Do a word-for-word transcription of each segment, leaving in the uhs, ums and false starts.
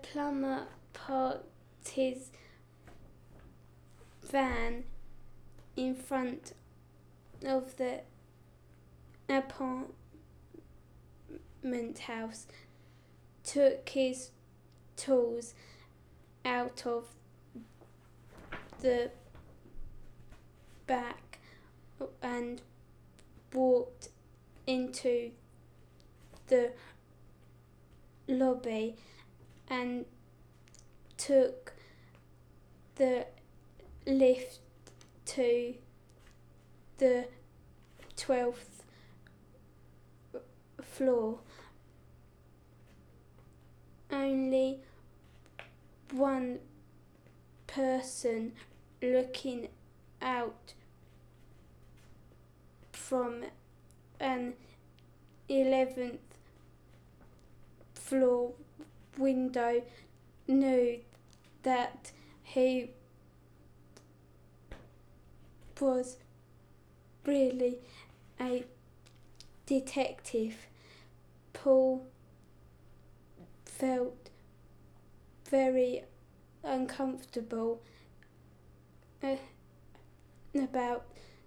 Plumber parked his van in front of the apartment house, took his tools out of the back and walked into the lobby and took the lift to the twelfth floor. Only one person looking out from an eleventh floor window knew that he was really a detective. Paul felt very uncomfortable uh, about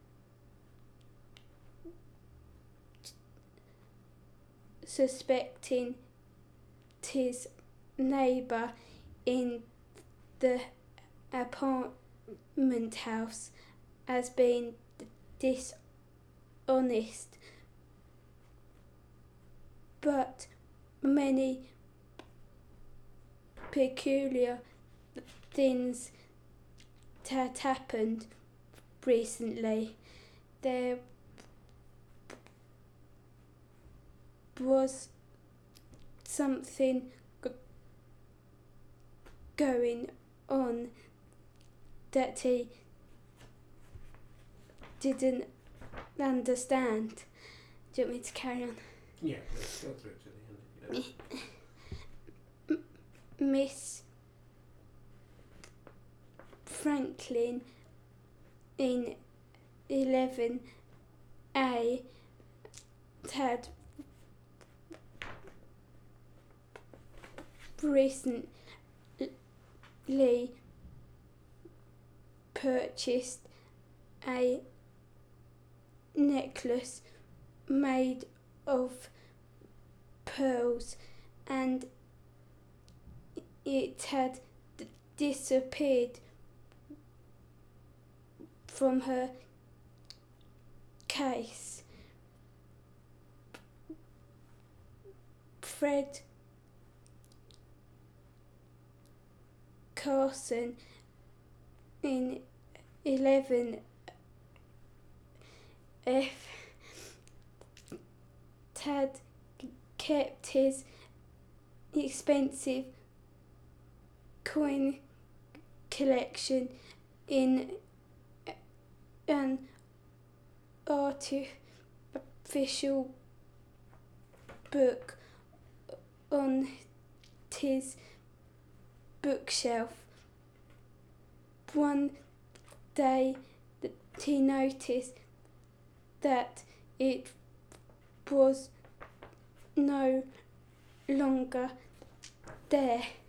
suspecting his neighbour in the apartment house as being dishonest, but many peculiar things had happened recently. There was something g- going on that he didn't understand. Do you want me to carry on? Yeah, let's go through it to the end. M- Miss Franklin in eleven A had recently purchased a necklace made of pearls, and it had d- disappeared from her case. Fred Carson in eleven F had kept his expensive coin collection in an artificial book on his bookshelf. One day he noticed that it was no longer there.